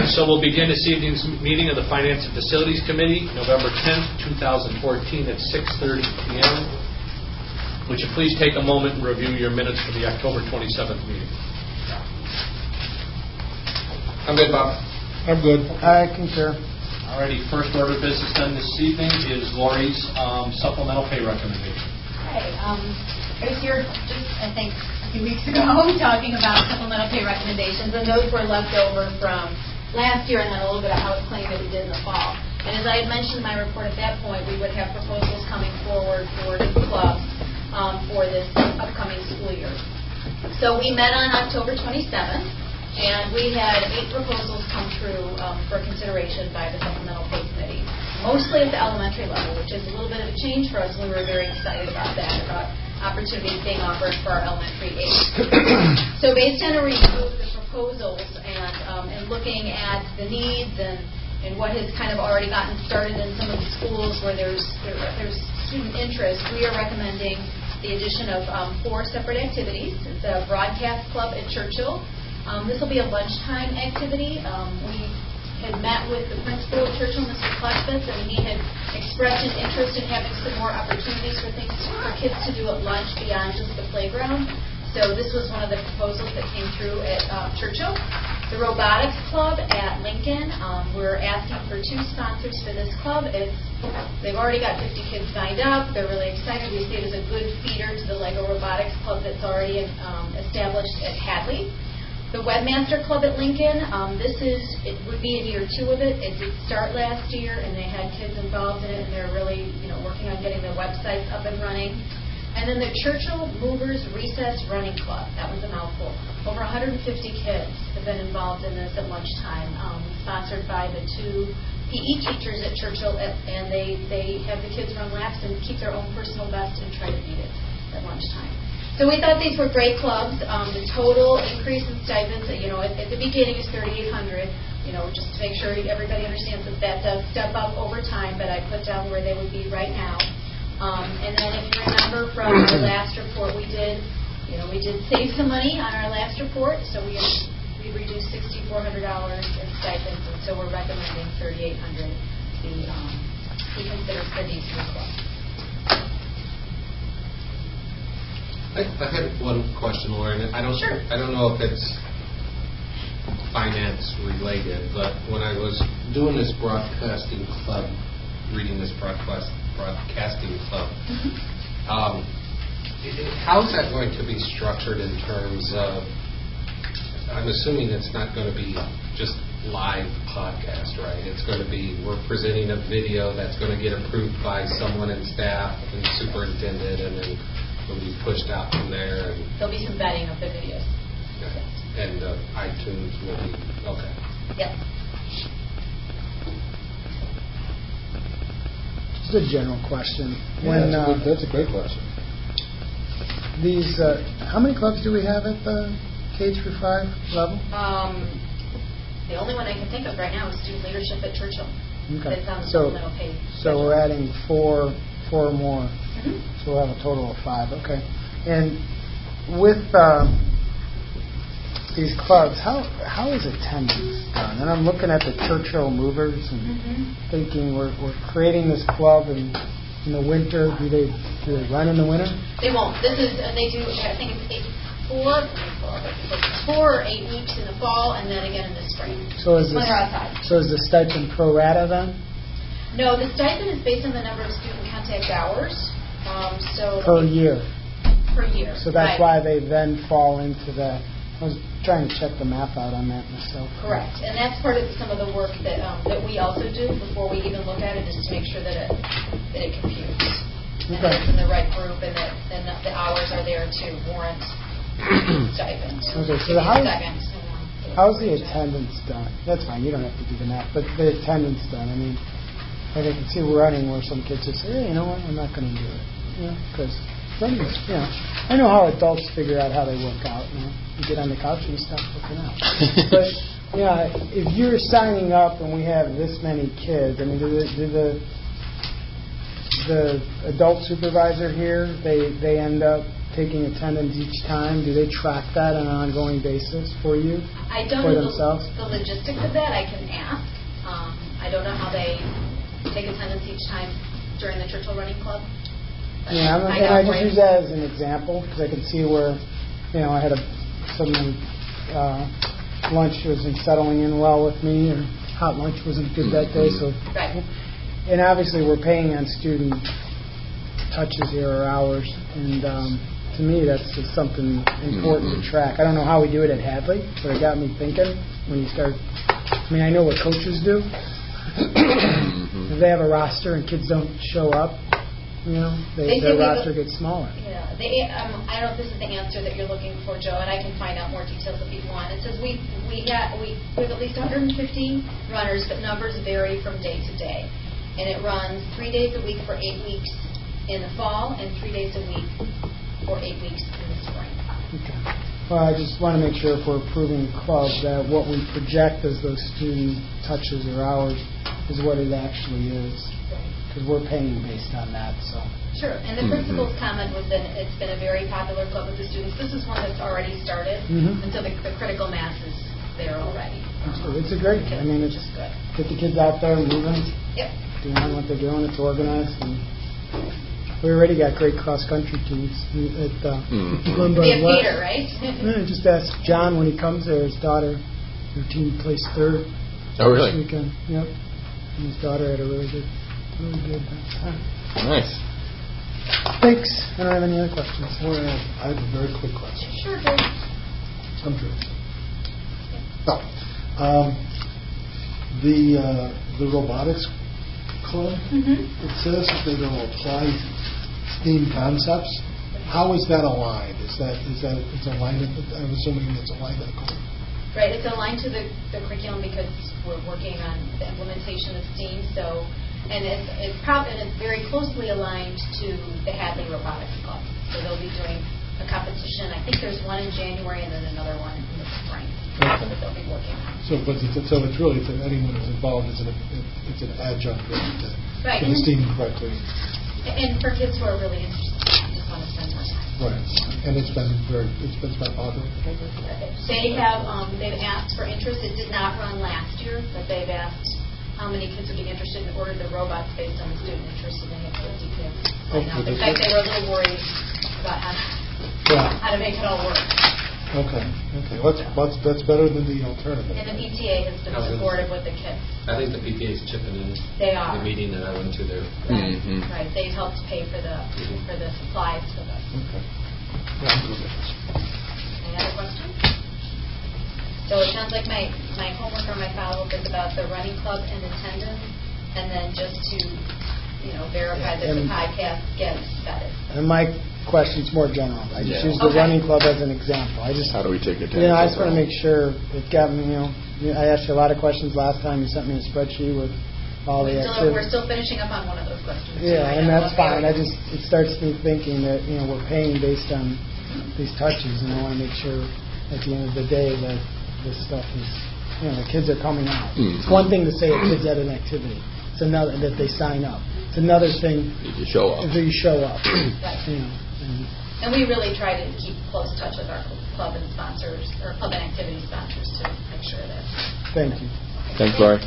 So we'll begin this evening's meeting of the Finance and Facilities Committee, November 10th, 2014 at 6:30 p.m. Would you please take a moment and review your minutes for the October 27th meeting? I'm good, Bob. I'm good. I concur. Alrighty, first order of business done this evening is Lori's supplemental pay recommendation. Okay, I was here just, I think, a few weeks ago talking about supplemental pay recommendations, and those were left over from last year and then a little bit of house cleaning that we did in the fall. And as I had mentioned in my report at that point, we would have proposals coming forward for the clubs for this upcoming school year. So we met on October 27th. And we had 8 proposals come through for consideration by the Supplemental Pay Committee, mostly at the elementary level, which is a little bit of a change for us. We were very excited about that, about opportunities being offered for our elementary age. So based on a review of the proposals and looking at the needs and what has kind of already gotten started in some of the schools where there's student interest, we are recommending the addition of 4 separate activities. It's a broadcast club at Churchill. This will be a lunchtime activity. We had met with the principal at Churchill, Mr. Clutchbitz, and he had expressed an interest in having some more opportunities for things for kids to do at lunch beyond just the playground. So this was one of the proposals that came through at Churchill. The robotics club at Lincoln, we're asking for 2 sponsors for this club. They've already got 50 kids signed up. They're really excited. We see it as a good feeder to the Lego Robotics Club that's already established at Hadley. The Webmaster Club at Lincoln, it would be in year 2 of it. It did start last year, and they had kids involved in it, and they're really, working on getting their websites up and running. And then the Churchill Movers Recess Running Club. That was a mouthful. Over 150 kids have been involved in this at lunchtime, sponsored by the 2 PE teachers at Churchill, and they have the kids run laps and keep their own personal best and try to beat it at lunchtime. So we thought these were great clubs. The total increase in stipends, at the beginning is $3,800. Just to make sure everybody understands that does step up over time. But I put down where they would be right now. And then if you remember from our last report, we did save some money on our last report. So we reduced $6,400 in stipends, and so we're recommending $3,800 be considered for these 3 clubs. I had one question, Lauren. Sure. I don't know if it's finance related, but when I was doing this broadcasting club, reading this broadcasting club, how is that going to be structured in terms of? I'm assuming it's not going to be just live podcast, right? It's going to be we're presenting a video that's going to get approved by someone in staff and superintendent, and then will be pushed out from there. And there'll be some vetting of the videos. Okay. And iTunes will be okay. Yep. Just a general question. That's a great question. These, how many clubs do we have at the K-5 level? The only one I can think of right now is student leadership at Churchill. Okay. That's on the supplemental pay. So we're adding 4 more. Mm-hmm. So we'll have a total of 5. Okay. And with these clubs, how is attendance done? And I'm looking at the Churchill Movers and thinking we're creating this club and in the winter. Do they run in the winter? They won't. They do. I think it's 4 or 8 weeks in the fall and then again in the spring. So is the stipend pro rata then? No, the stipend is based on the number of student contact hours. Per year. Per year. So that's why they then fall into the. I was trying to check the math out on that myself. Correct, and that's part of some of the work that we also do before we even look at it, just to make sure that it computes and that it's in the right group and that the hours are there to warrant stipends. Okay, so how's the attendance done? That's fine. You don't have to do the math, but the attendance done. I mean, I can see running where some kids just say, hey, you know what, I'm not going to do it. Because running is, I know how adults figure out how they work out. You get on the couch and you stop working out. But, if you're signing up and we have this many kids, I mean, do the adult supervisor here, they end up taking attendance each time? Do they track that on an ongoing basis for you? I don't for know themselves? the logistics of that. I can ask. I don't know how they take attendance each time during the Churchill Running Club. Yeah, I just use that as an example because I can see where, I had someone lunch wasn't settling in well with me, or hot lunch wasn't good that day. So, right. And obviously we're paying on student touches here or hours, and to me that's just something important to track. I don't know how we do it at Hadley, but it got me thinking when you start. I know what coaches do. If they have a roster and kids don't show up, their roster gets smaller. Yeah, I don't know if this is the answer that you're looking for, Joe, and I can find out more details if you want. It says we have at least 150 runners, but numbers vary from day to day. And it runs 3 days a week for 8 weeks in the fall and 3 days a week for 8 weeks in the spring. Okay. Well, I just want to make sure if we're approving the club that what we project as those student touches or hours is what it actually is. Because we're paying based on that. So. Sure. And the principal's comment was that it's been a very popular club with the students. This is one that's already started, and so the critical mass is there already. It's a great. It's just good. Get the kids out there moving. Yep. Doing what they're doing. It's organized. And we already got great cross-country teams at Glenbard We have West. Peter, right? Just ask John when he comes there. His daughter, their team placed third. Oh, really? This weekend. Yep. And his daughter had a really good time. Nice. Thanks. I don't have any other questions. I have a very quick question. Sure, Drew. I'm Drew. The robotics club, it says that they're going to apply STEAM concepts. How is that aligned? It's aligned. I'm assuming it's aligned to the club. Right, it's aligned to the curriculum because we're working on the implementation of STEAM. So, and it's very closely aligned to the Hadley Robotics Club. So they'll be doing a competition. I think there's one in January and then another one in the spring that they'll be working on. So it's really for anyone who's involved. It's an adjunct to right. the STEAM correctly. And for kids who are really interested, just want to spend more time. Right, and it's been popular. They have they've asked for interest. It did not run last year, but they've asked how many kids would be interested in order the robots based on the student interest, and they have 50 kids. In fact, they were a little worried about how to make it all work. Okay. That's better than the alternative. And the PTA has been supportive with the kids. I think the PTA is chipping in. They are. The meeting that I went to there. Right. Right. They've helped pay for the supplies for this. Okay. Yeah, I'm good with this. Any other questions? So it sounds like my homework or my follow-up is about the running club and attendance, and then just to verify that the podcast gets vetted. And my question's more general. I just use the running club as an example. How do we take it? I just want to make sure it got me. I asked you a lot of questions last time. You sent me a spreadsheet with all the activities. We're still finishing up on one of those questions. Yeah, and that's fine. It starts me thinking that we're paying based on these touches, and I want to make sure at the end of the day that this stuff is the kids are coming out. It's one thing to say a kid's at an activity. It's another that they sign up. It's another thing if you show up. And we really try to keep close touch with our club and sponsors, or club and activity sponsors, to make sure that. Thank you. Thanks, Laurie.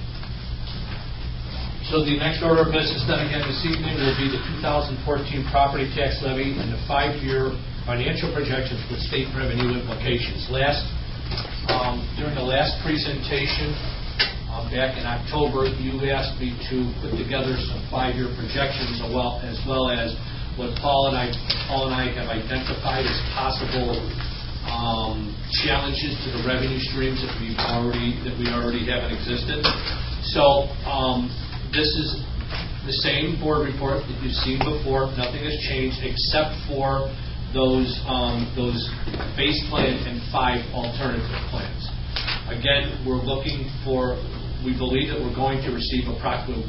So the next order of business then again this evening will be the 2014 property tax levy and the 5-year financial projections with state revenue implications. During the last presentation back in October, you asked me to put together some 5-year projections as well as what Paul and I have identified as possible challenges to the revenue streams that we already have in existence. So this is the same board report that you've seen before. Nothing has changed except for those base plan and 5 alternative plans. Again, we believe that we're going to receive approximately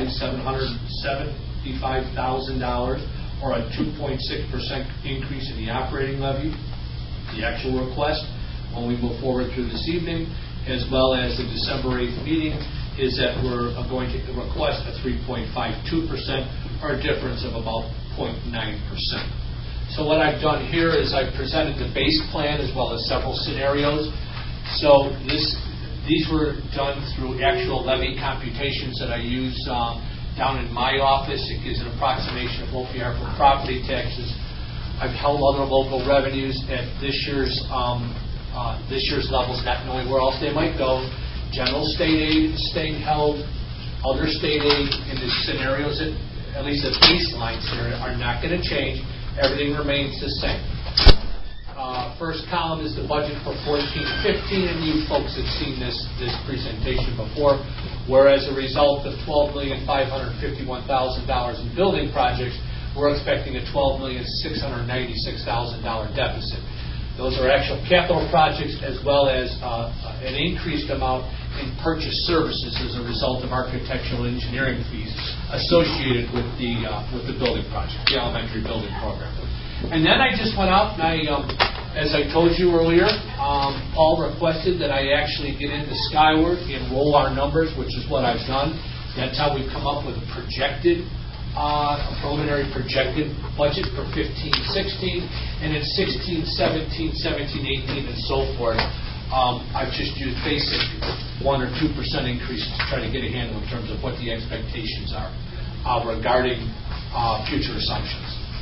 $1,775,000 or a 2.6% increase in the operating levy. The actual request, when we move forward through this evening, as well as the December 8th meeting, is that we're going to request a 3.52% or a difference of about 0.9%. So what I've done here is I've presented the base plan as well as several scenarios. So these were done through actual levy computations that I use down in my office. It gives an approximation of what we are for property taxes. I've held other local revenues at this year's levels, not knowing where else they might go. General state aid is staying held. Other state aid in the scenarios, at least the baselines here, are not going to change. Everything remains the same. First column is the budget for 14-15, and you folks have seen this presentation before, where as a result of $12,551,000 in building projects, we're expecting a $12,696,000 deficit. Those are actual capital projects as well as an increased amount in purchase services as a result of architectural engineering fees associated with the building project, the elementary building program. And then I just went out and as I told you earlier, Paul requested that I actually get into Skyward and roll our numbers, which is what I've done. That's how we've come up with a preliminary projected budget for 15-16, and in 16-17, 17-18, and so forth. I've just used basic 1 or 2% increases to try to get a handle in terms of what the expectations are regarding future assumptions.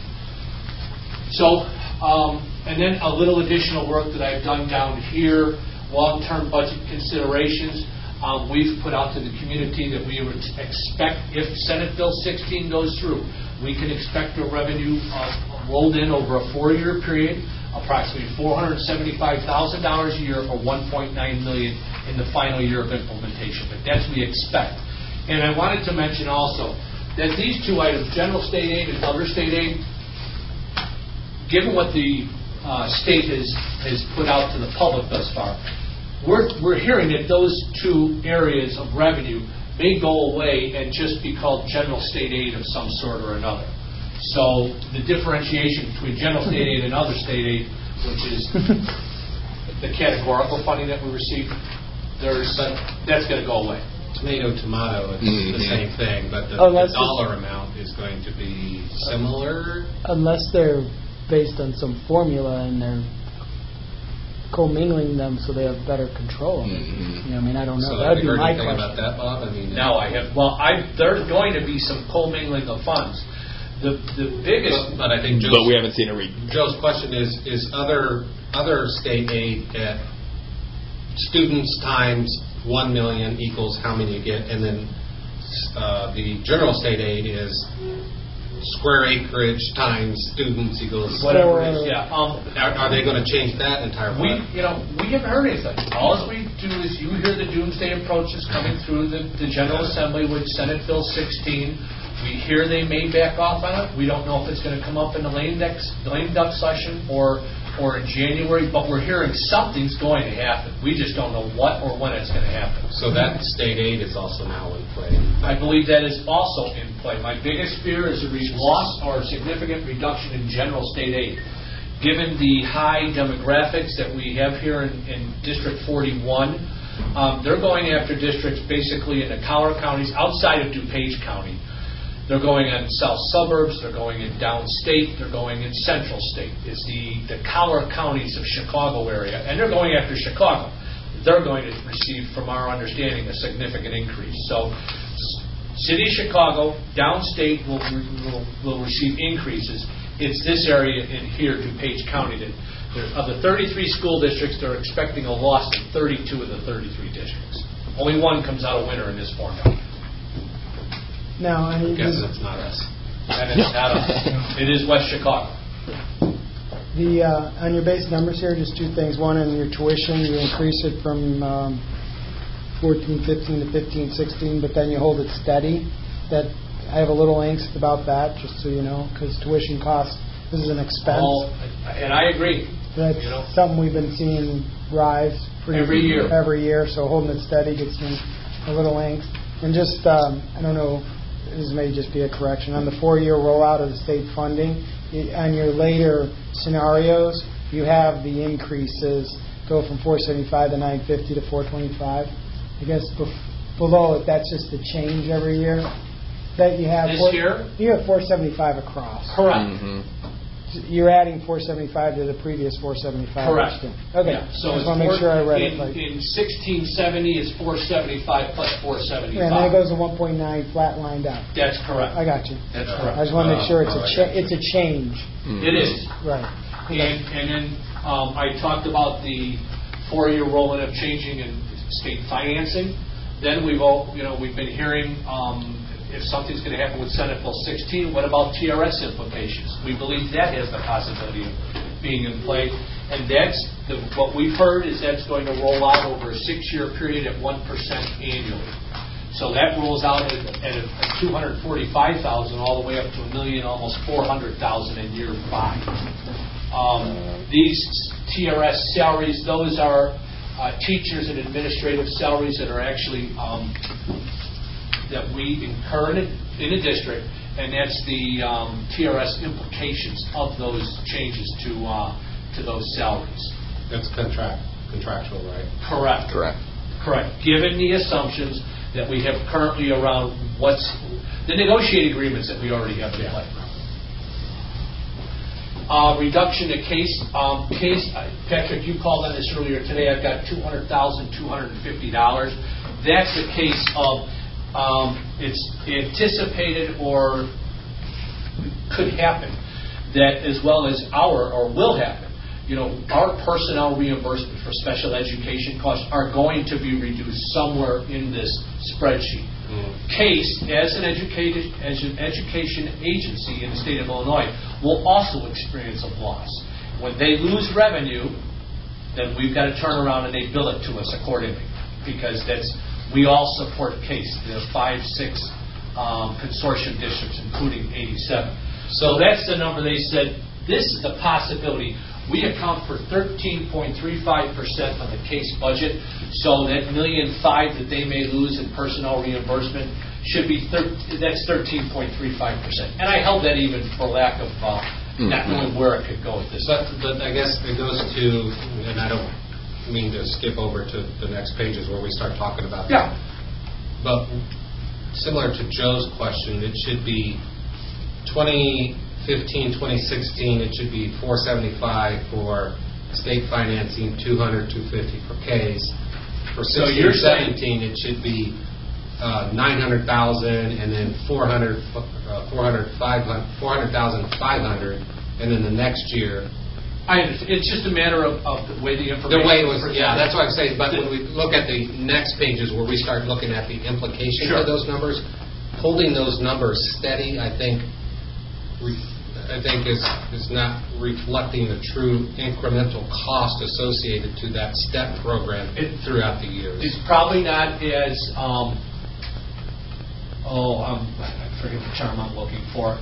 So, and then a little additional work that I've done down here, long-term budget considerations. We've put out to the community that we would expect, if Senate Bill 16 goes through, we can expect a revenue rolled in over a 4-year period, approximately $475,000 a year, or $1.9 million in the final year of implementation. But that's what we expect. And I wanted to mention also that these two items, general state aid and other state aid, given what the state has put out to the public thus far, we're hearing that those two areas of revenue may go away and just be called general state aid of some sort or another. So the differentiation between general state aid and other state aid, which is the categorical funding that we receive, that's going to go away. Tomato, it's the same thing, but the dollar amount is going to be similar. Unless they're based on some formula and they're commingling them so they have better control. You know, I mean, I don't know. So that'd be my question. question. About that, Bob? I mean, no, I have. Well, there's going to be some commingling of funds. The biggest, but I think but we haven't seen a Joe's question is other state aid at students times 1 million equals how many you get, and then the general state aid is square acreage times students equals whatever it is. Yeah. Are they going to change that entire part? We haven't heard anything. All we do is you hear the doomsday approaches coming through the General Assembly with Senate Bill 16. We hear they may back off on it. We don't know if it's going to come up in the lame duck session or in January, but we're hearing something's going to happen. We just don't know what or when it's going to happen. So that state aid is also now in play. I believe that is also in play. My biggest fear is a loss or significant reduction in general state aid. Given the high demographics that we have here in District 41, they're going after districts basically in the Collier counties outside of DuPage County. They're going in south suburbs, they're going in downstate, they're going in central state. It's the Collier counties of Chicago area, and they're going after Chicago. They're going to receive, from our understanding, a significant increase. So, City of Chicago, downstate will receive increases. It's this area in here, DuPage County, that of the 33 school districts, they're expecting a loss in 32 of the 33 districts. Only one comes out a winner in this formula. No, I mean, guess it's not us. And it's not us. It is West Chicago. On your base numbers here, just two things. One, in your tuition, you increase it from 14-15 to 15-16, but then you hold it steady. That I have a little angst about that, just so you know, because tuition costs, this is an expense. And I agree. That's something we've been seeing rise every year. So holding it steady gets me a little angst. And just, I don't know, this may just be a correction. On the 4-year rollout of the state funding, on your later scenarios, you have the increases go from 475 to 950 to 425. I guess below it, that's just the change every year that you have. This year? You have 475 across. Correct. you're adding 475 to the previous 475. Correct. Okay. Yeah. So I just want to make sure I read it. In 1670 is 475 plus 475. Yeah, and then it goes to 1.9 flat lined out. That's correct. I got you. That's correct. I just want to make sure it's a change. It is. Right. Okay. And then I talked about the 4-year rolling of changing in state financing. Then we've been hearing if something's going to happen with Senate Bill 16, what about TRS implications? We believe that has the possibility of being in play. And that's what we've heard is that's going to roll out over a 6-year period at 1% annually. So that rolls out at $245,000 all the way up to $1 million, almost $400,000 in year 5. These TRS salaries, those are teachers and administrative salaries that are actually that we incur in a district, and that's the TRS implications of those changes to those salaries. That's contractual, right? Correct. Given the assumptions that we have currently around what's the negotiating agreements that we already have in play. Reduction of case. Patrick, you called on this earlier today. I've got $200,250. That's a case of it's anticipated or could happen that as well as will happen. Our personnel reimbursement for special education costs are going to be reduced somewhere in this spreadsheet. CASE, as an education agency in the state of Illinois, will also experience a loss. When they lose revenue, then we've got to turn around and they bill it to us accordingly, because we all support CASE. There's 5, 6 consortium districts, including 87. So that's the number they said. This is the possibility. We account for 13.35% of the CASE budget, so that $1.5 million that they may lose in personnel reimbursement should be that's 13.35%. And I held that even for lack of not knowing where it could go at this. But I guess it goes to, and I don't mean to skip over to the next pages where we start talking about that. But similar to Joe's question, it should be 2015, 2016, it should be 475 for state financing, 200, 250 for case. For 16, 17, it should be 900,000 and then 400,000, 500, and then the next year. It's just a matter of the way the information. The way it was, that's what I'm saying. But when we look at the next pages where we start looking at the implications of those numbers, holding those numbers steady, I think is not reflecting the true incremental cost associated to that STEP program throughout the years. It's probably not as I forget the term I'm looking for.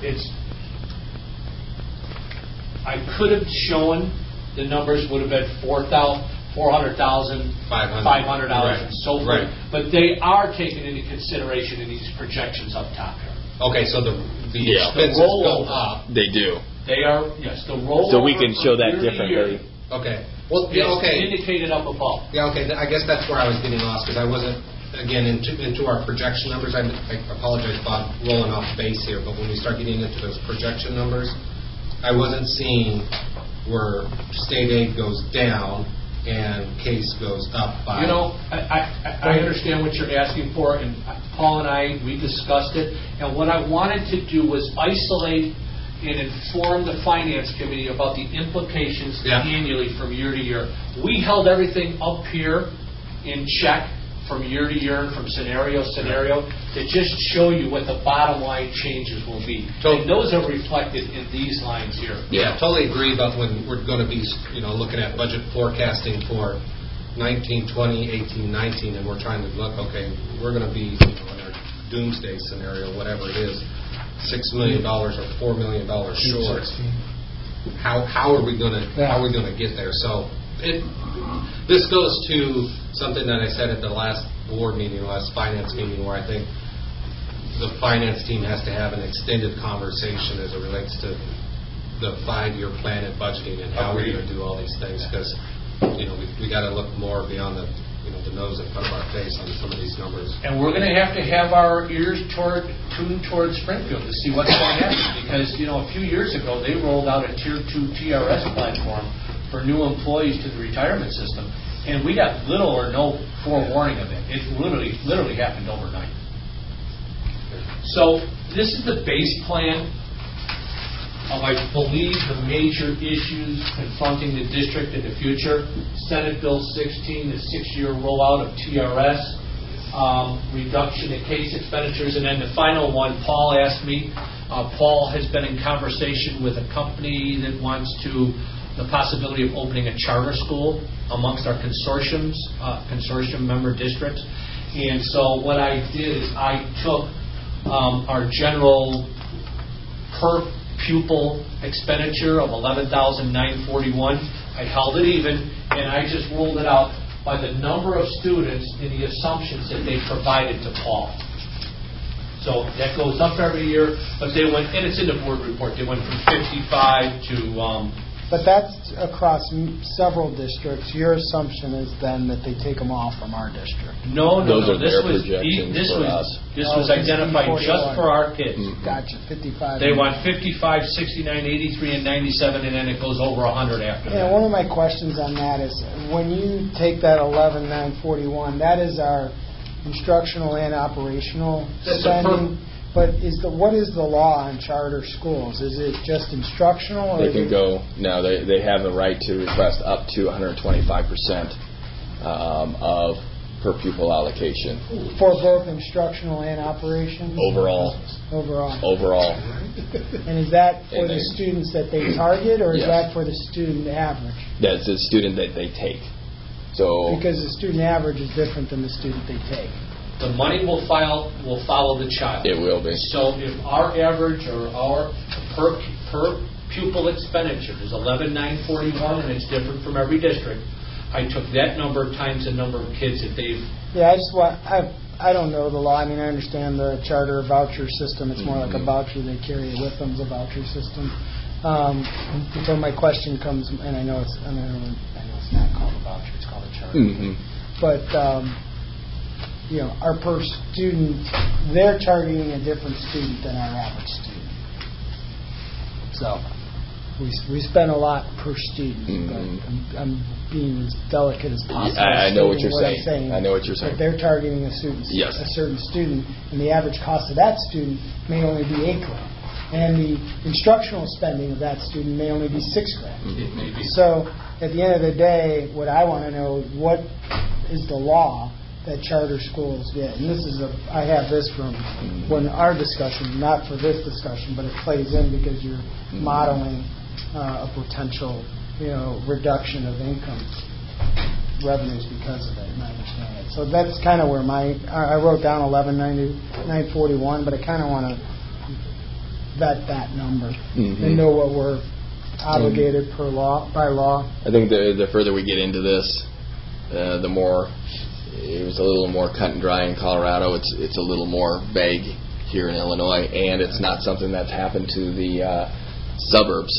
I could have shown the numbers would have been $400,000, $500,000, and so forth. Right. But they are taken into consideration in these projections up top here. Okay, so the expenses go up. They do. They are, yes. The rollover. So we can show that differently. Okay. Well, indicated up above. Yeah. Okay. I guess that's where I was getting lost, because I wasn't again into our projection numbers. I apologize, Bob, rolling off base here, but when we start getting into those projection numbers, I wasn't seeing where state aid goes down and case goes up by... I understand what you're asking for, and Paul and I, we discussed it, and what I wanted to do was isolate and inform the Finance Committee about the implications annually from year to year. We held everything up here in check from year to year and from scenario to scenario to just show you what the bottom line changes will be. And those are reflected in these lines here. Yeah, totally agree. But when we're going to be, looking at budget forecasting for 19, 20, 18, 19, and we're trying to look, okay, we're going to be in our doomsday scenario, whatever it is, $6 million or $4 million short. How are we going to get there? So this goes to something that I said at the last board meeting, the last finance meeting, where I think the finance team has to have an extended conversation as it relates to the 5-year plan and budgeting and how we're going to do all these things, because we got to look more beyond the the nose in front of our face on some of these numbers. And we're going to have our ears tuned towards Springfield to see what's going to happen. Because, a few years ago, they rolled out a Tier 2 TRS platform for new employees to the retirement system. And we got little or no forewarning of it. It literally happened overnight. So this is the base plan of, I believe, the major issues confronting the district in the future. Senate Bill 16, the 6-year rollout of TRS, reduction in case expenditures, and then the final one, Paul asked me. Paul has been in conversation with a company that wants the possibility of opening a charter school amongst our consortium member districts. And so what I did is I took our general per pupil expenditure of $11,941. I held it even, and I just ruled it out by the number of students and the assumptions that they provided to Paul. So that goes up every year, but they went, and it's in the board report, they went from 55 to... But that's across several districts. Your assumption is then that they take them off from our district. No. Those are This their was projections this for was us. this was identified just for our kids. Gotcha. 55. They want 55, 69, 83, and 97, and then it goes over 100 after that. Yeah, one of my questions on that is when you take that 11,941, that is our instructional and operational spending. But what is the law on charter schools? Is it just instructional? Or they can go. No, they have the right to request up to 125% of per pupil allocation for both instructional and operations. Overall. And is that for the students that they target, or is Yes. that for the student average? That's the student that they take. So because the student average is different than the student they take. The money will follow the child. It will be. So if our average or our per pupil expenditure is $11,941, and it's different from every district, I took that number times the number of kids that they've... Yeah, I don't know the law. I mean, I understand the charter voucher system. It's more like a voucher. They carry it with them as a voucher system. So my question comes, and I know it's not called a voucher. It's called a charter. But... our per student, they're targeting a different student than our average student. So we spend a lot per student, but I'm being as delicate as possible. I know what you're saying. I know what you're saying. But they're targeting a certain student, and the average cost of that student may only be $8,000, and the instructional spending of that student may only be $6,000. So at the end of the day, what I want to know is what is the law that charter schools get. And I have this from when our discussion, not for this discussion, but it plays in because you're modeling a potential, reduction of income revenues because of it, and I understand it. So that's kind of where I wrote down 11,941, but I kind of want to vet that number and know what we're obligated by law. I think the further we get into this, the more. It was a little more cut and dry in Colorado. It's a little more vague here in Illinois, and it's not something that's happened to the suburbs.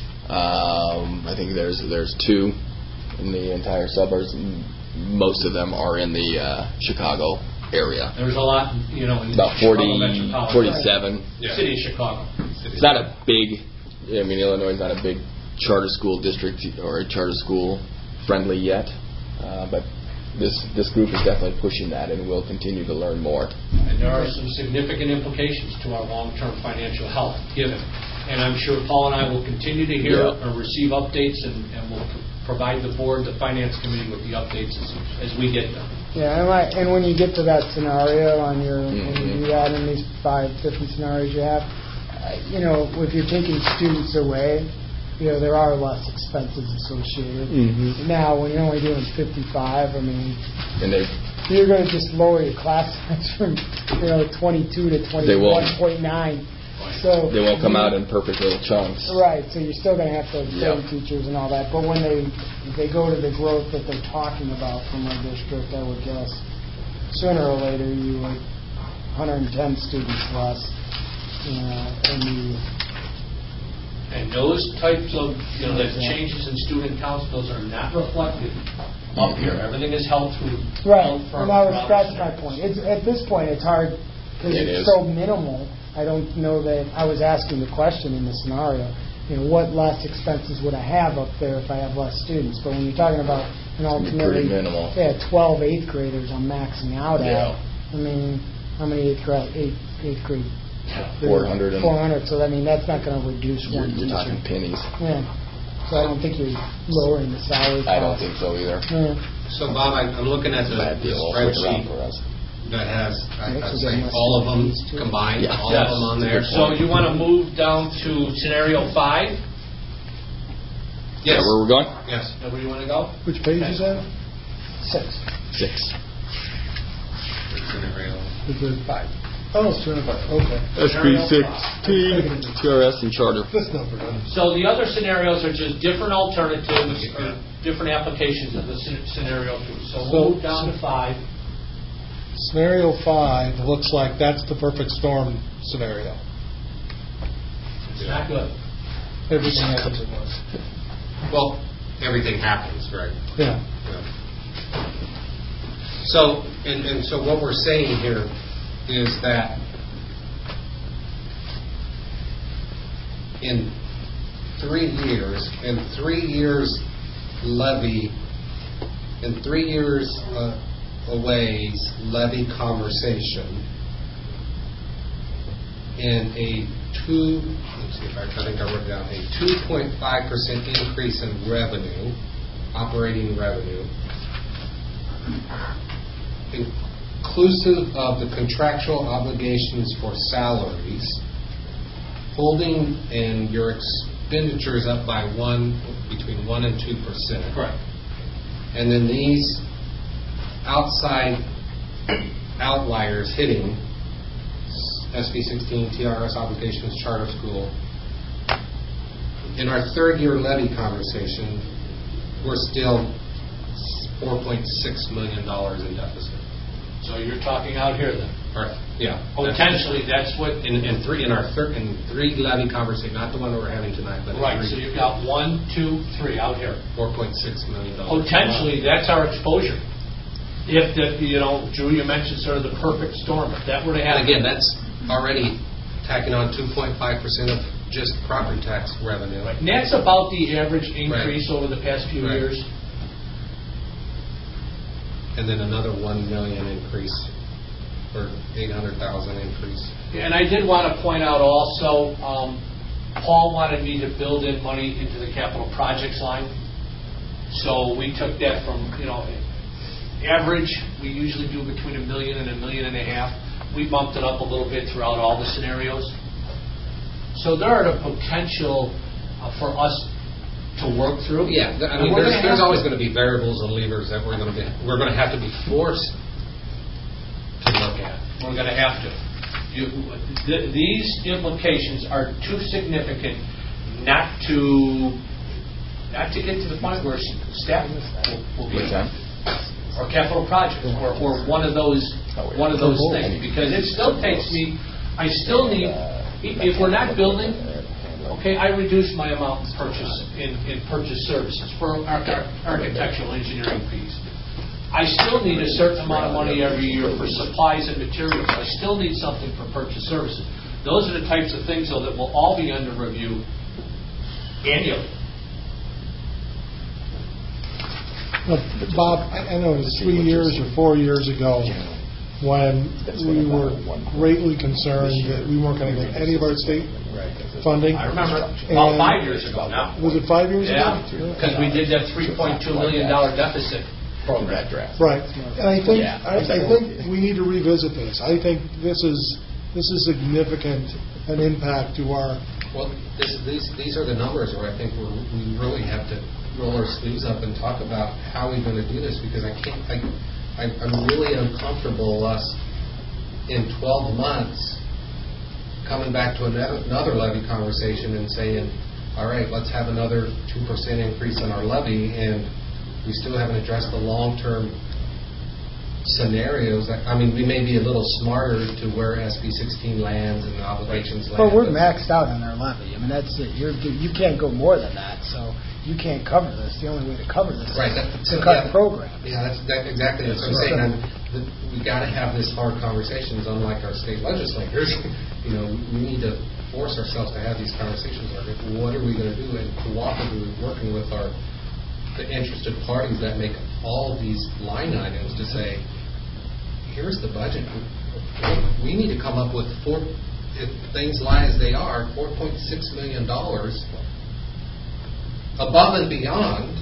I think there's 2 in the entire suburbs. Most of them are in the Chicago area. There's a lot, in about 47. City of Chicago. It's not a big. Illinois is not a big charter school district or a charter school friendly yet, but. This group is definitely pushing that, and we'll continue to learn more. And there are some significant implications to our long-term financial health given. And I'm sure Paul and I will continue to hear or receive updates, and we'll provide the board, the finance committee, with the updates as we get them. Yeah, and when you get to that scenario when you do that in these 5 different scenarios you have, if you're taking students away, there are less expenses associated. Now, when you're only doing 55, you're going to just lower your class size from 22 to 21.9. So they won't come out in perfect little chunks. Right. So you're still going to have to train teachers and all that. But when they go to the growth that they're talking about from our district, I would guess sooner or later you would 110 students less, And those types of, the changes in student counts, those are not reflected up here. Everything is held through. Right, held from that's my point. At this point, it's hard because it's so minimal. I don't know that I was asking the question in the scenario. What less expenses would I have up there if I have less students? But when you're talking about an ultimately, 12 eighth graders I'm maxing out at. I mean, how many eighth grade? 400. 400. So that's not going to reduce one teacher. You're talking pennies. Yeah. So I don't think you're lowering the salary. I don't think so either. Yeah. So Bob, I'm looking at the spreadsheet that has, I'd say, all of them combined, all of them on there. So you want to move down to scenario 5? Yes. Is that where we're going? Yes. Is that where you want to go? Which page is that? 6. Scenario Is it 5. Oh, it's 25. Okay. SB 16, TRS and charter. This number. So the other scenarios are just different alternatives or different applications of the scenario 2. So we'll move down to 5. Scenario 5 looks like that's the perfect storm scenario. It's not good. Everything happens at once. Well, everything happens, right? Yeah. So, and so what we're saying here is that in 3 years levy, in 3 years aways levy conversation, and I think I wrote down a 2.5% increase in revenue, operating revenue, inclusive of the contractual obligations for salaries, holding and your expenditures up by between 1 and 2%. Correct. And then these outside outliers hitting SB 16, TRS obligations, charter school. In our 3rd year levy conversation, we're still $4.6 million in deficit. So you're talking out here then? Yeah. Potentially, that's what... In 3 levy conversation, not the one that we're having tonight, but right. So you've got 1, 2, 3 out here. $4.6 million. Potentially, that's our exposure. If Drew, you mentioned sort of the perfect storm. If that were to happen... And again, that's already tacking on 2.5% of just property tax revenue. Right. And that's about the average increase over the past few years. And then another $1 million increase, or $800,000 increase. Yeah, and I did want to point out also, Paul wanted me to build in money into the capital projects line. So we took that from, average, we usually do between $1 million and $1.5 million. We bumped it up a little bit throughout all the scenarios. So there are the potential for us to work through. Yeah, I mean, there's always going to be variables and levers that we're going to have to be forced to look at. We're going to have to. These implications are too significant not to get to the point where staff will be or capital projects or one of those things, because it still takes me. I still need, if we're not building. Okay, I reduce my amount in purchase services for our architectural engineering fees. I still need a certain amount of money every year for supplies and materials. I still need something for purchase services. Those are the types of things, though, that will all be under review annually. Bob, I know it was 3 years or 4 years ago when we were greatly concerned that we weren't going to get any of our state funding. I remember about 5 years ago now. Was it 5 years ago? Yeah, because we did that $3.2 million deficit program. Right, and I think we need to revisit this. I think this is significant an impact to our. Well, these are the numbers where I think we really have to roll our sleeves up and talk about how we're going to do this, because I'm really uncomfortable us in 12 months coming back to another levy conversation and saying, all right, let's have another 2% increase in our levy, and we still haven't addressed the long-term scenarios. We may be a little smarter to where SB 16 lands and the obligations land. But we're maxed out on our levy. That's it. You can't go more than that. So you can't cover this. The only way to cover this Right. is to cut programs. Yeah, that's exactly what I'm saying. We got to have this hard conversations, unlike our state legislators. We need to force ourselves to have these conversations. What are we going to do? And cooperatively working with the interested parties that make all of these line items to say, here's the budget. We need to come up with if things lie as they are, $4.6 million above and beyond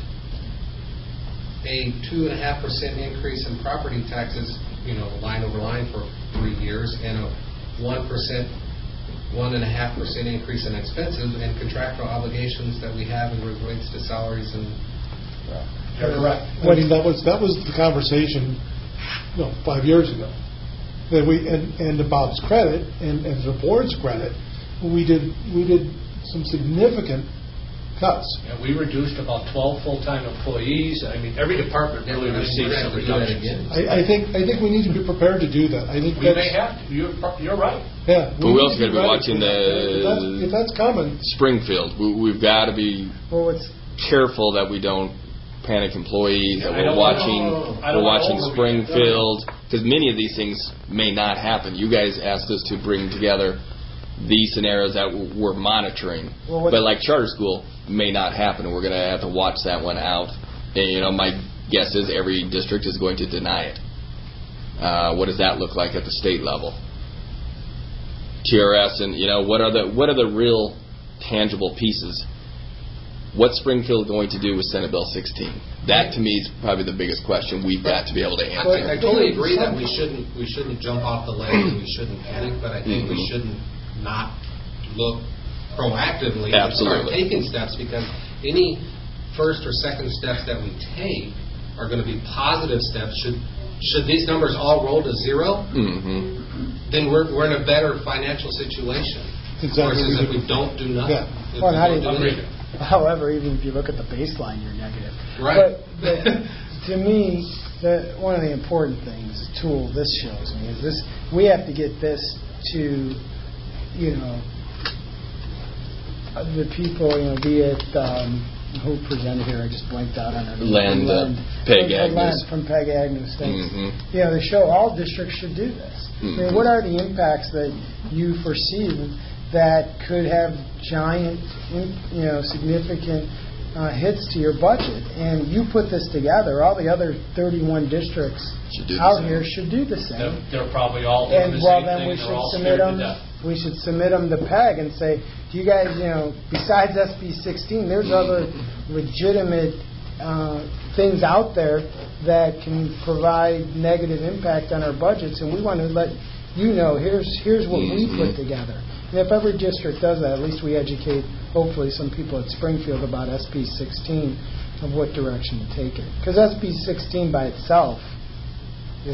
a 2.5% increase in property taxes, line over line for 3 years, and a 1.5% increase in expenses and contractual obligations that we have in relates to salaries and. You're correct. I mean, that was the conversation, 5 years ago. That and to Bob's credit and the board's credit, we did some significant cuts. Yeah, we reduced about 12 full-time employees. I mean, every department really received some reductions. I think we need to be prepared to do that. I think we may have to. You're right. Yeah, but we also got to be watching if that's coming. Springfield. We've got to be careful that we don't panic employees. That we're watching Springfield, because many of these things may not happen. You guys asked us to bring together these scenarios that we're monitoring, but like charter school may not happen. We're going to have to watch that one out. And, my guess is every district is going to deny it. What does that look like at the state level? TRS, and what are the real tangible pieces? What's Springfield going to do with Senate Bill 16? That, to me, is probably the biggest question we've got to be able to answer. I totally agree that we shouldn't jump off the ledge and we shouldn't panic, but I think we shouldn't not look proactively and start taking steps, because any first or second steps that we take are going to be positive steps. Should these numbers all roll to zero, then we're in a better financial situation. Versus if we don't do nothing. Yeah. However, even if you look at the baseline, you're negative. Right. But to me, one of the important things, tool this shows me, is this: we have to get this to, the people, be it who presented here. I just blanked out on her name. Peg Agnes. From Peg Agnes. Thanks. To show all districts should do this. I mean, what are the impacts that you foresee that could have giant, significant hits to your budget? And you put this together, all the other 31 districts out here should do the same. They're probably all doing the same thing. We should submit them. We should submit them to PEG and say, do you guys, besides SB 16, there's other legitimate things out there that can provide negative impact on our budgets, and we want to let you know, here's what we put together. And if every district does that, at least we educate, hopefully, some people at Springfield about SB 16 of what direction to take it. Because SB 16 by itself is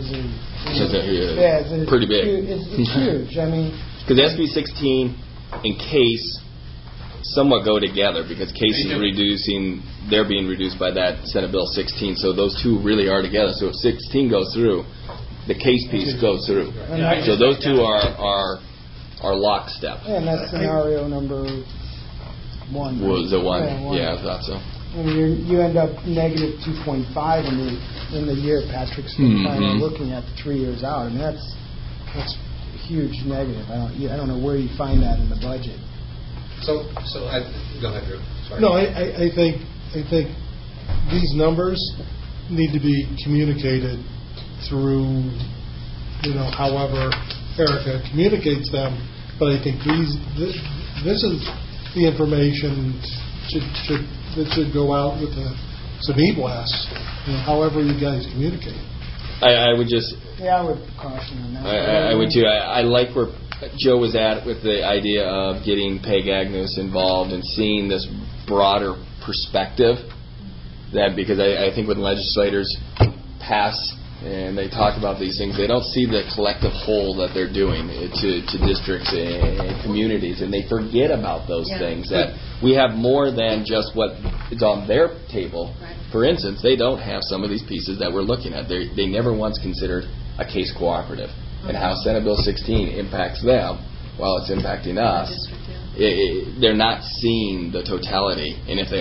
pretty big. It's huge. I mean, because SB 16 and CASE somewhat go together, because CASE is reducing, they're being reduced by that Senate Bill 16. So those two really are together. So if 16 goes through, the CASE piece goes through. So those two are lockstep. And that's scenario number 1. Was it 1? Yeah, I thought so. I mean, you end up negative 2.5 in the year Patrick's kind of looking at 3 years out. I mean, that's a huge negative. I don't know where you find that in the budget. So go ahead, Drew. Sorry. No, I think these numbers need to be communicated through, however Erica communicates them. But I think this is the information that should go out with some e-blasts, however you guys communicate. I would just... Yeah, I would caution on that. I would too. I like where Joe was at with the idea of getting Peg Agnes involved and seeing this broader perspective. That because I think when legislators pass and they talk about these things, they don't see the collective whole that they're doing to districts and communities, and they forget about those things, that we have more than just what is on their table. Right. For instance, they don't have some of these pieces that we're looking at. They never once considered a case cooperative and how Senate Bill 16 impacts them while it's impacting us. They're not seeing the totality, and if they are,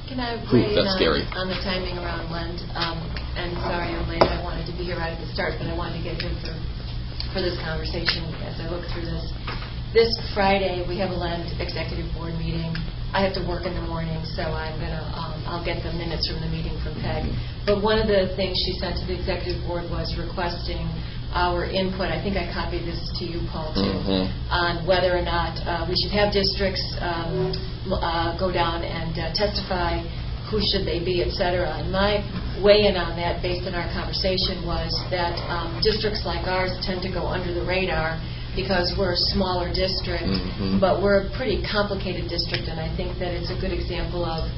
Can I weigh in that's scary. on the timing around Lent? And sorry I'm late. I wanted to be here right at the start, but I wanted to get here for this conversation as I look through this. This Friday, we have a Lent Executive Board meeting. I have to work in the morning, so I'll get the minutes from the meeting from Peg. But one of the things she sent to the Executive Board was requesting our input. I think I copied this to you, Paul, too, on whether or not we should have districts go down and testify, who should they be, et cetera. And my weigh-in on that, based on our conversation, was that districts like ours tend to go under the radar because we're a smaller district, but we're a pretty complicated district, and I think that it's a good example of,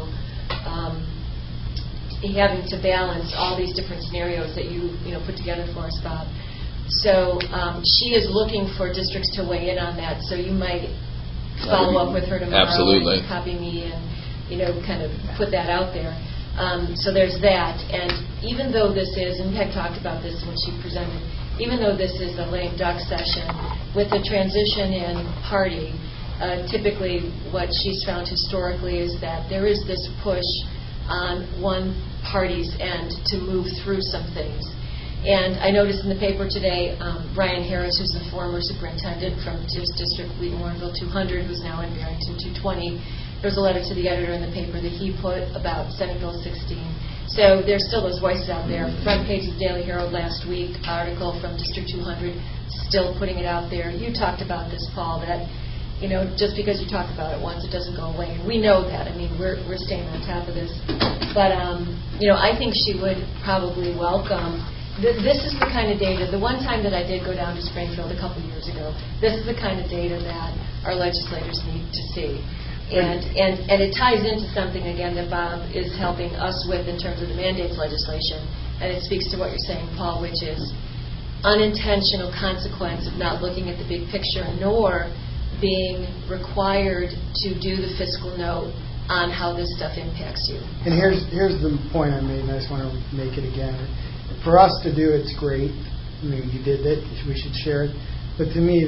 having to balance all these different scenarios that you put together for us, Bob. So she is looking for districts to weigh in on that, so you might follow up with her tomorrow. Absolutely. And copy me and kind of put that out there. So there's that. And even though this is, and Peg talked about this when she presented, even though this is a lame duck session, with the transition in party, typically what she's found historically is that there is this push on one party's end to move through some things. And I noticed in the paper today, Brian Harris, who's the former superintendent from his district, Wheaton-Warrenville 200, who's now in Barrington 220, there was a letter to the editor in the paper that he put about Senate Bill 16. So there's still those voices out there. Front page of the Daily Herald last week, article from District 200, still putting it out there. You talked about this, Paul, that just because you talk about it once, it doesn't go away. And we know that. I mean, we're staying on top of this. But, I think she would probably welcome. This is the kind of data. The one time that I did go down to Springfield a couple years ago, this is the kind of data that our legislators need to see. And it ties into something, again, that Bob is helping us with in terms of the mandates legislation. And it speaks to what you're saying, Paul, which is unintentional consequence of not looking at the big picture, nor being required to do the fiscal note on how this stuff impacts you. And here's the point I made, and I just want to make it again. For us to do it's great. I mean, you did it. We should share it. But to me,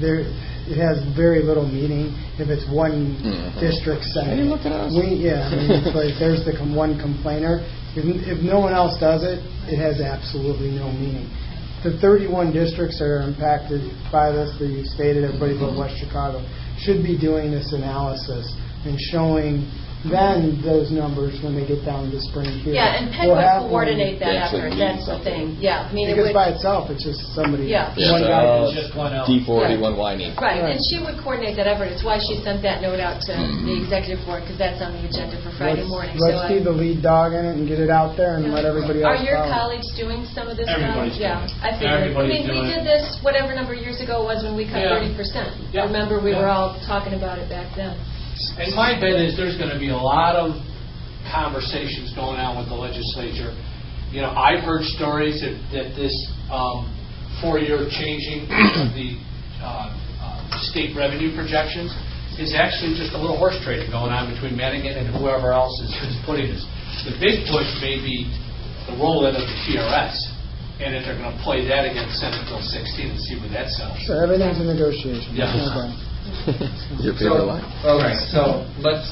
it has very little meaning if it's one district saying. Hey, look at us. It's like there's the one complainer. If no one else does it, it has absolutely no meaning. The 31 districts that are impacted by this, that you stated, everybody but West Chicago, should be doing this analysis and showing then those numbers when they get down to spring here. Yeah, and Peg would coordinate that effort. That's the thing. Yeah, I mean, because by itself, it's just somebody. Yeah. One guy. It's just one D40, one whining. Right, and she would coordinate that effort. It's why she sent that note out to the executive board, because that's on the agenda for Friday morning. Let's be the lead dog in it and get it out there and let everybody else. Are your follow. colleagues doing some of this now? Everybody's doing it. I figured. Everybody's we did this whatever number of years ago it was when we cut 30%. Yeah. Remember, we were all talking about it back then. And my bet is there's going to be a lot of conversations going on with the legislature. I've heard stories that this 4-year changing of the state revenue projections is actually just a little horse trading going on between Madigan and whoever else is putting this. The big push may be the roll-in of the TRS, and if they're going to play that against Senate Bill 16 and see where that sells. So everything's a negotiation. Yeah. Your favorite line? All right, so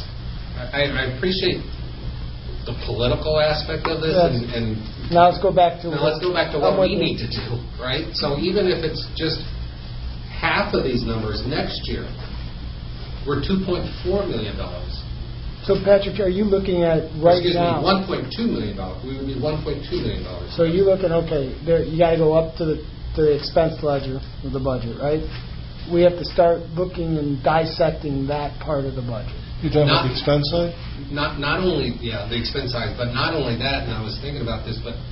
I appreciate the political aspect of this, and now let's go back to what we need to do, right? So even if it's just half of these numbers next year, we're $2.4 million. So Patrick, are you looking at now? $1.2 million. We would be $1.2 million. So you looking you got to go up to the expense ledger of the budget, right? We have to start looking and dissecting that part of the budget. You're talking about the expense side? Not only the expense side, but not only that. And I was thinking about this, but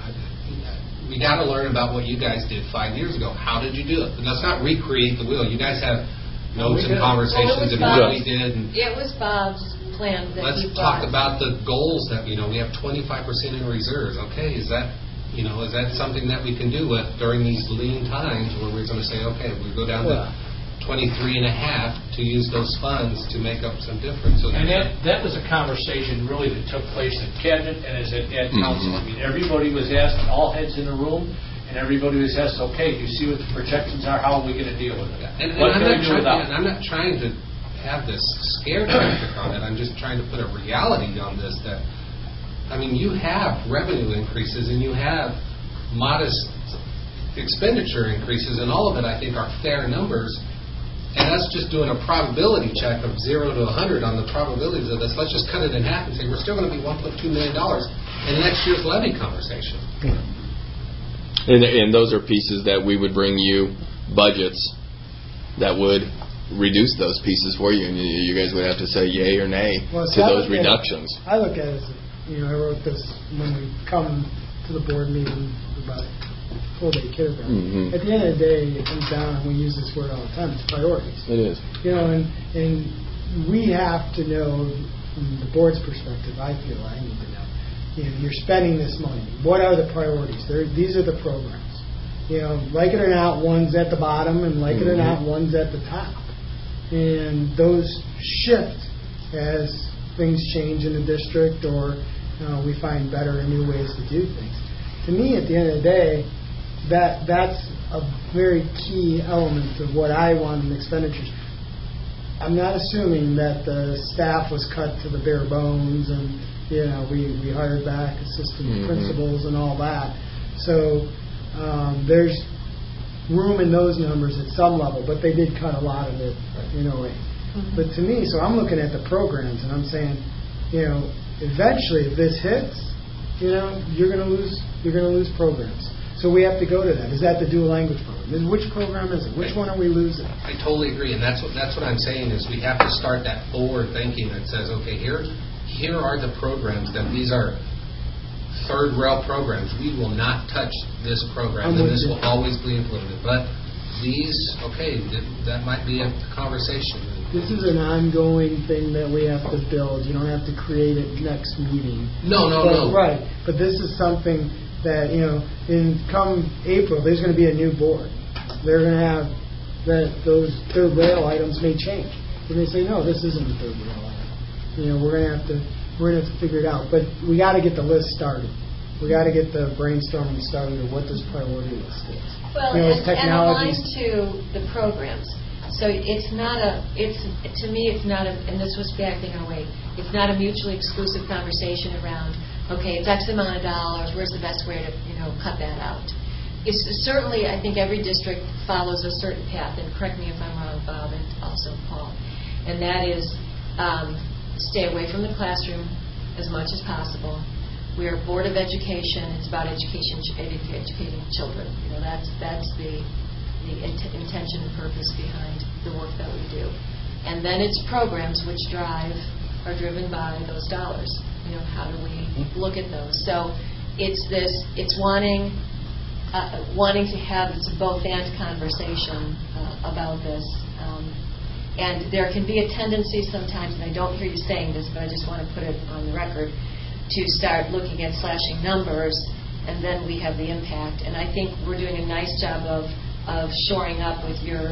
we got to learn about what you guys did 5 years ago. How did you do it? And let's not recreate the wheel. You guys have notes and conversations and what we did. And it was Bob's plan. Let's talk about the goals that we have 25% in reserves. Okay, is that something that we can do during these lean times where we're going to say, okay, we go down to 23.5 to use those funds to make up some difference. And that was a conversation really that took place at cabinet and at council. I mean, everybody was asked, all heads in the room, and everybody was asked, okay, you see what the projections are, how are we going to deal with it? And I'm not trying to have this scare tactic on it. I'm just trying to put a reality on this that, I mean, you have revenue increases and you have modest expenditure increases, and all of it, I think, are fair numbers. And us just doing a probability check of 0 to 100 on the probabilities of this, let's just cut it in half and say we're still going to be $1.2 million in next year's levy conversation. And those are pieces that we would bring you budgets that would reduce those pieces for you, and you guys would have to say yay or nay to those reductions. I look at it as, I wrote this when we come to the board meeting about full-day kindergarten. At the end of the day, it comes down, and we use this word all the time, it's priorities. It is. And we have to know, from the board's perspective, I feel I need to know, you're spending this money. What are the priorities? These are the programs. Like it or not, one's at the bottom, and like it or not, one's at the top. And those shift as things change in the district, or we find better and new ways to do things. To me, at the end of the day, that's a very key element of what I want in expenditures. I'm not assuming that the staff was cut to the bare bones and we hired back assistant principals and all that. So there's room in those numbers at some level, but they did cut a lot of it in a way. But to me, so I'm looking at the programs and I'm saying, eventually if this hits, you're going to lose programs. So we have to go to that. Is that the dual language program? Which program is it? Which one are we losing? I totally agree, and that's what I'm saying is we have to start that forward thinking that says, okay, here are the programs that these are third rail programs. We will not touch this program, and this will always be implemented. But these, that might be a conversation. This is an ongoing thing that we have to build. You don't have to create it next meeting. No. Right, but this is something that, in come April, there's going to be a new board. They're going to have those third rail items may change. They may say, no, this isn't a third rail item. We're going to have to figure it out. But we got to get the list started. We got to get the brainstorming started of what this priority list is. Well, and aligned to the programs. So it's not to me, it's not and this was back in 2008, it's not a mutually exclusive conversation around, okay, it's X amount of dollars, where's the best way to, cut that out. It's certainly, I think every district follows a certain path, and correct me if I'm wrong, Bob, and also Paul, and that is stay away from the classroom as much as possible. We are a board of education. It's about educating children. That's the intention and purpose behind the work that we do. And then it's programs which are driven by those dollars. How do we look at those? So it's wanting to have it's a both and conversation about this. And there can be a tendency sometimes, and I don't hear you saying this, but I just want to put it on the record, to start looking at slashing numbers, and then we have the impact. And I think we're doing a nice job of shoring up with your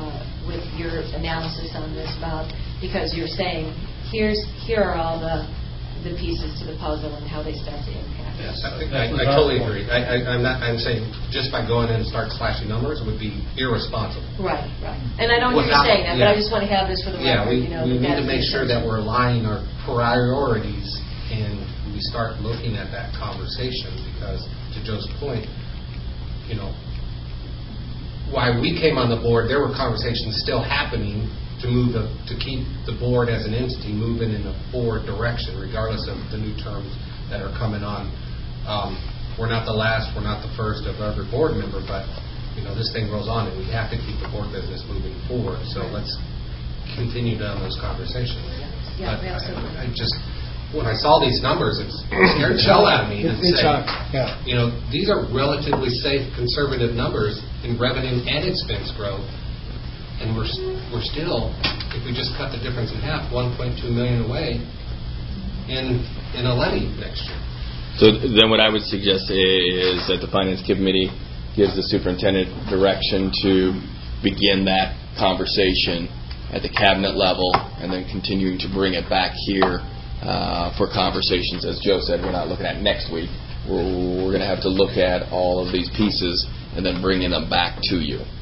analysis on this, Bob, because you're saying here are all the pieces to the puzzle and how they start to impact. Yes, I totally agree. I'm saying just by going in and start slashing numbers would be irresponsible. Right. And I don't hear you saying that, but I just want to have this for the record. We need to make sure that we're aligning our priorities and we start looking at that conversation, because to Joe's point, why we came on the board, there were conversations still happening to keep the board as an entity moving in a forward direction, regardless of the new terms that are coming on. We're not the last, we're not the first of every board member, but this thing rolls on, and we have to keep the board business moving forward. So let's continue down those conversations. Yeah, absolutely. I just, when I saw these numbers, it scared the hell out of me. These are relatively safe, conservative numbers in revenue and expense growth. And we're still, if we just cut the difference in half, $1.2 million away in a levy next year. So then what I would suggest is that the Finance Committee gives the superintendent direction to begin that conversation at the cabinet level, and then continuing to bring it back here for conversations. As Joe said, we're not looking at next week. We're going to have to look at all of these pieces and then bringing them back to you.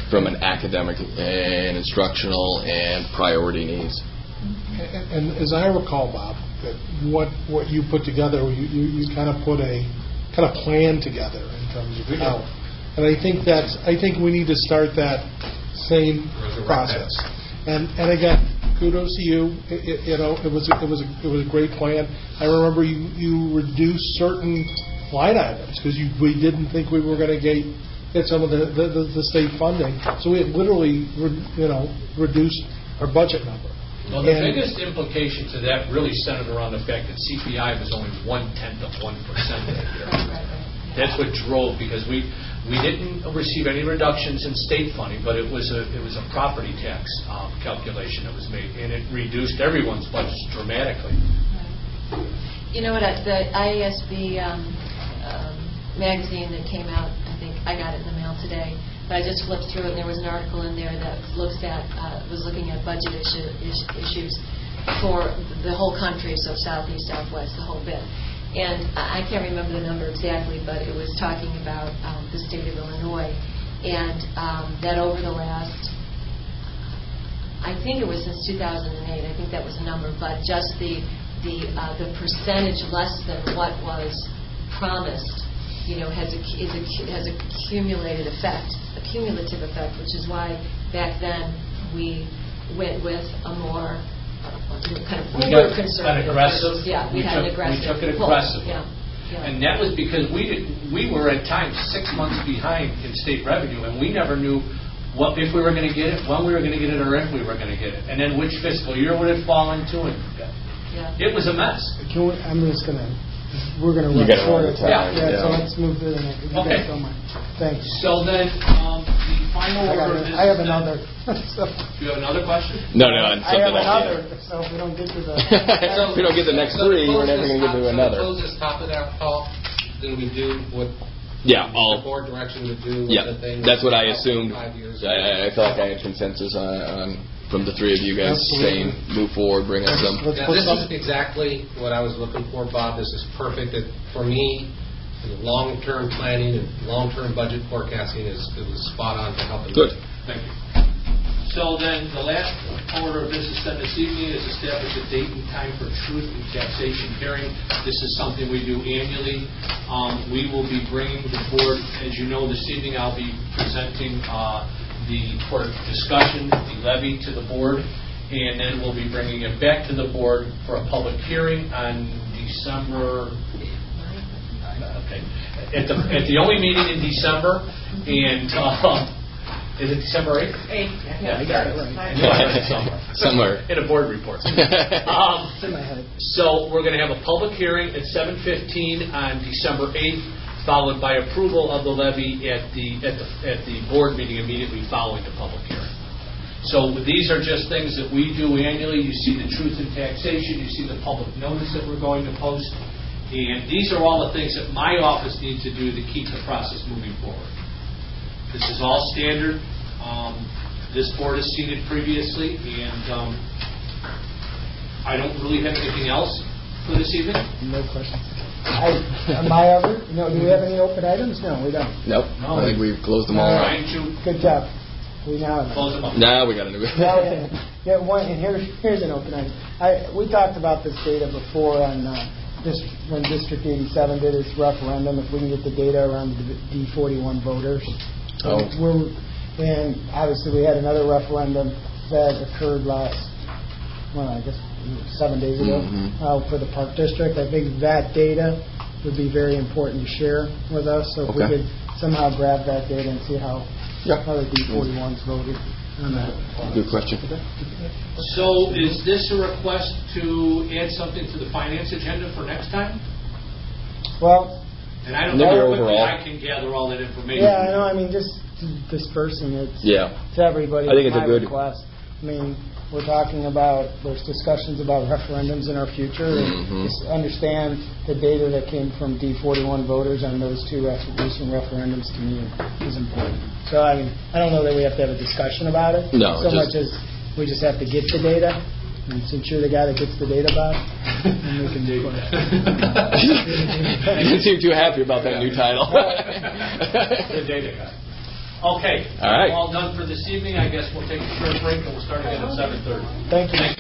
from an academic and instructional and priority needs. And as I recall, Bob, that what you put together, you kind of put a kind of plan together in terms of how. And I think we need to start that same process. And again, kudos to you. It was a great plan. I remember you reduced certain line items because we didn't think we were going to get some of the state funding. So we had literally reduced our budget number. Well, the biggest implication to that really centered around the fact that CPI was only 0.1% that year. That's what drove, because we didn't receive any reductions in state funding, but it was a property tax calculation that was made, and it reduced everyone's budgets dramatically. You know what? The IASB magazine that came out, I think I got it in the mail today. But I just flipped through it, and there was an article in there that was looking at budget issues for the whole country, so Southeast, Southwest, the whole bit. And I can't remember the number exactly, but it was talking about the state of Illinois, and that over the last, I think it was since 2008, I think that was the number, but just the percentage less than what was promised, has a cumulative effect, which is why back then we went with a more kind of conservative. Aggressive. Yeah, we had an aggressive. We took it pull. aggressively. Yeah. And that was because we were at times 6 months behind in state revenue, and we never knew if we were going to get it, when we were going to get it, or if we were going to get it, and then which fiscal year would it fall into. And it was a mess. We're going to run short of time. Yeah. So let's move to the next. Okay. Thanks. So then, the final order of business. I have another. Do you have another question? No, I have another. So if we don't get to the. If we don't get the next three, we're never going to get to another. So to close this top of that, Paul, then we do what the board direction would do with the thing. That's what I assumed. 5 years. I felt like I had consensus on from the three of you guys saying move forward, bring us some. Now, this is exactly what I was looking for, Bob. This is perfect. For me, long-term planning and long-term budget forecasting it was spot on to help. Good. Thank you. So then, the last order of business then this evening is establish a date and time for truth and taxation hearing. This is something we do annually. We will be bringing the board, as you know, this evening I'll be presenting for discussion, the levy to the board, and then we'll be bringing it back to the board for a public hearing on December. Okay, at the only meeting in December, and is it December 8th? 8th. Yeah, I got it right. Somewhere in a board report. It's in my head. So we're going to have a public hearing at 7:15 on December 8th. Followed by approval of the levy at the board meeting immediately following the public hearing. So these are just things that we do annually. You see the truth in taxation. You see the public notice that we're going to post. And these are all the things that my office needs to do to keep the process moving forward. This is all standard. This board has seen it previously, and I don't really have anything else for this evening. No questions. Do we have any open items? No, we don't. Nope. I think we've closed them all. Good job. We now close them up. Now we got to do it. And here's an open item. We talked about this data before on when District 87 did its referendum. If we can get the data around the D41 voters. And obviously we had another referendum that occurred I guess 7 days ago for the Park District. I think that data would be very important to share with us. So if we could somehow grab that data and see how the D41s voted on that. Good question. So is this a request to add something to the finance agenda for next time? Well, and I don't know how quickly I can gather all that information. Yeah, I know. I mean, just dispersing it to everybody. I think it's a good request. I mean, we're talking about, there's discussions about referendums in our future, and just understand the data that came from D41 voters on those two recent referendums to me is important. So, I mean, I don't know that we have to have a discussion about it much as we just have to get the data. And since you're the guy that gets the data back, then we can do it. You didn't seem too happy about that new title. The data guy. Okay. All right. All done for this evening. I guess we'll take a short break and we'll start again at 7:30. Thank you.